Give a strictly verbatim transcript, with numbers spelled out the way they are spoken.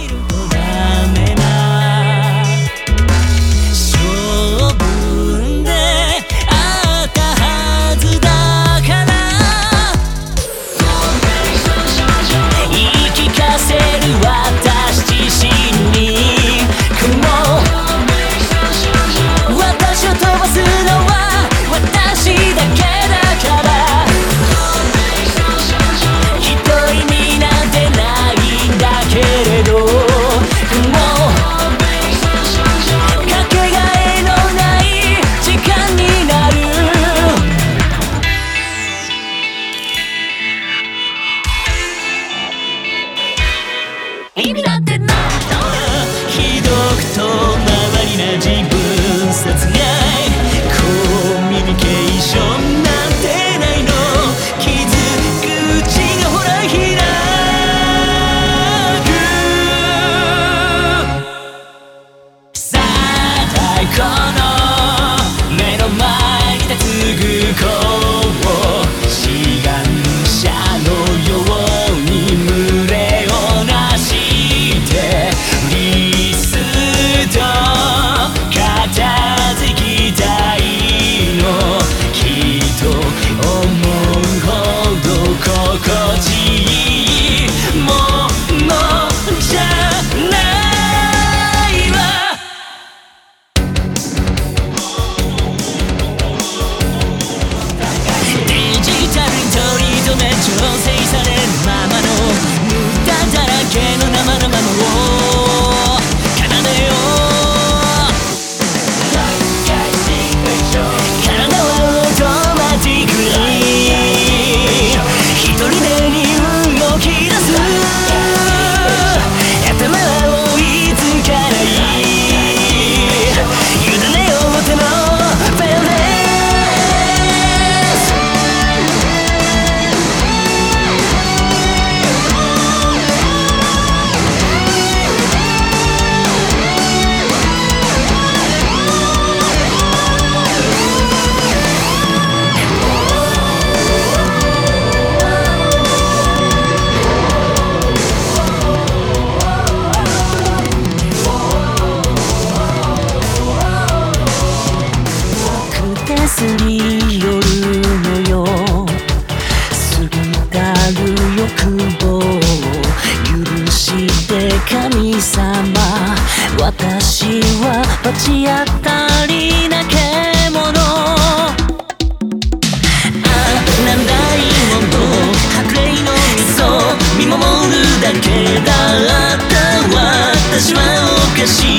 意味なんてないひどく遠回りな自分殺害コミュニケーションなんてないの傷口がほら開くさあ太鼓の目の前に立つ愚行を志願者のように群れをなしてリスト片付きたいのきっと思うほど心地いいものじゃないわデジタルに取り留め調整されるままの無駄だらけの生々の奏でよ体はオートマティックに一人でに動き出す頭は追いつかない委ねよう手のフェレすり寄るのよ過ぎたる欲望を許して神様私は罰当たりな獣あなんだいもの白麗の溝見守るだけだった私はおかしい